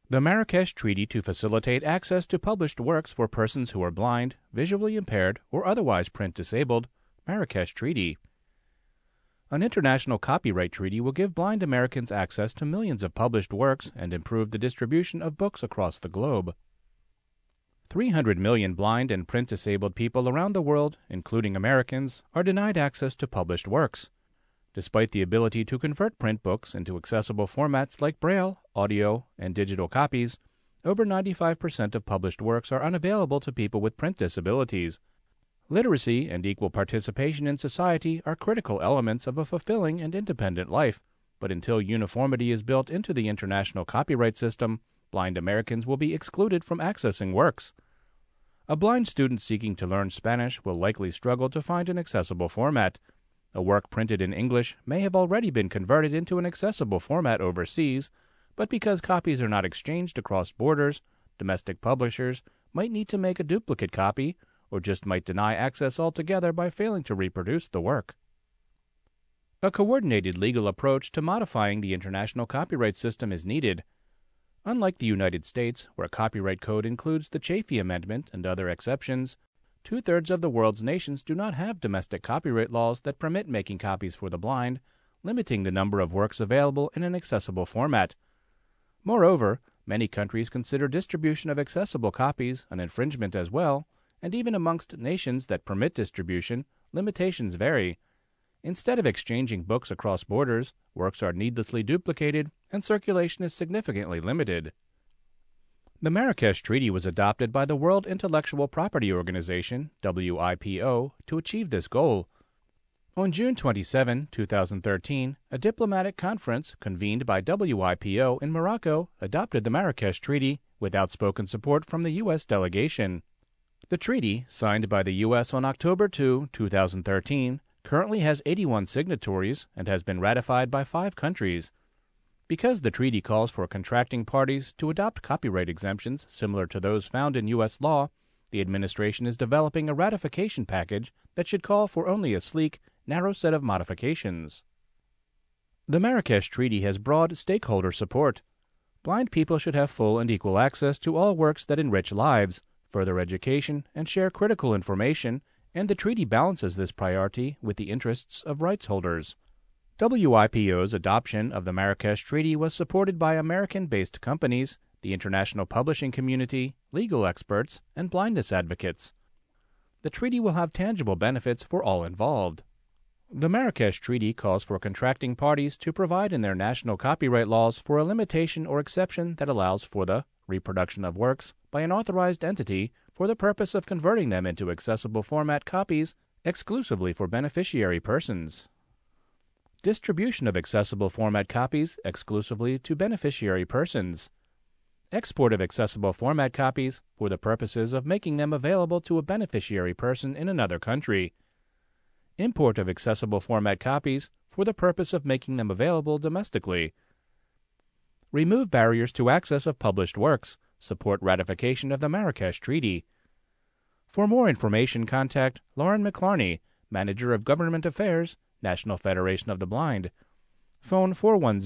The Marrakesh Treaty to facilitate access to published works for persons who are blind, visually impaired, or otherwise print disabled. Marrakesh Treaty. An international copyright treaty will give blind Americans access to millions of published works and improve the distribution of books across the globe. 300 million blind and print-disabled people around the world, including Americans, are denied access to published works. Despite the ability to convert print books into accessible formats like Braille, audio, and digital copies, over 95% of published works are unavailable to people with print disabilities. Literacy and equal participation in society are critical elements of a fulfilling and independent life, but until uniformity is built into the international copyright system, blind Americans will be excluded from accessing works. A blind student seeking to learn Spanish will likely struggle to find an accessible format. A work printed in English may have already been converted into an accessible format overseas, but because copies are not exchanged across borders, domestic publishers might need to make a duplicate copy, or just might deny access altogether by failing to reproduce the work. A coordinated legal approach to modifying the international copyright system is needed. Unlike the United States, where copyright code includes the Chafee Amendment and other exceptions, two-thirds of the world's nations do not have domestic copyright laws that permit making copies for the blind, limiting the number of works available in an accessible format. Moreover, many countries consider distribution of accessible copies an infringement as well, and even amongst nations that permit distribution, limitations vary. Instead of exchanging books across borders, works are needlessly duplicated and circulation is significantly limited. The Marrakesh Treaty was adopted by the World Intellectual Property Organization, WIPO, to achieve this goal. On June 27, 2013, a diplomatic conference convened by WIPO in Morocco adopted the Marrakesh Treaty with outspoken support from the U.S. delegation. The treaty, signed by the U.S. on October 2, 2013, currently has 81 signatories and has been ratified by 5 countries. Because the treaty calls for contracting parties to adopt copyright exemptions similar to those found in U.S. law, the administration is developing a ratification package that should call for only a sleek, narrow set of modifications. The Marrakesh Treaty has broad stakeholder support. Blind people should have full and equal access to all works that enrich lives, further education, and share critical information, and the treaty balances this priority with the interests of rights holders. WIPO's adoption of the Marrakesh Treaty was supported by American-based companies, the international publishing community, legal experts, and blindness advocates. The treaty will have tangible benefits for all involved. The Marrakesh Treaty calls for contracting parties to provide in their national copyright laws for a limitation or exception that allows for the reproduction of works by an authorized entity for the purpose of converting them into accessible format copies exclusively for beneficiary persons. Distribution of accessible format copies exclusively to beneficiary persons. Export of accessible format copies for the purposes of making them available to a beneficiary person in another country. Import of accessible format copies for the purpose of making them available domestically. Remove barriers to access of published works. Support ratification of the Marrakesh Treaty. For more information, contact Lauren McLarney, Manager of Government Affairs, National Federation of the Blind. Phone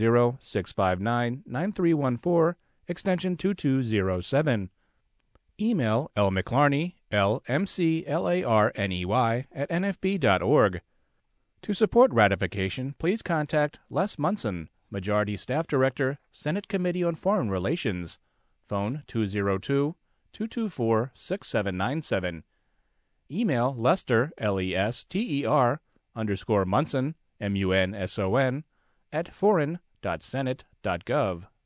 410-659-9314, extension 2207. Email lmclarney, LMCLARNEY, @nfb.org. To support ratification, please contact Les Munson, Majority Staff Director, Senate Committee on Foreign Relations. Phone 202-224-6797. Email Lester, LESTER, _Munson, MUNSON, @foreign.senate.gov.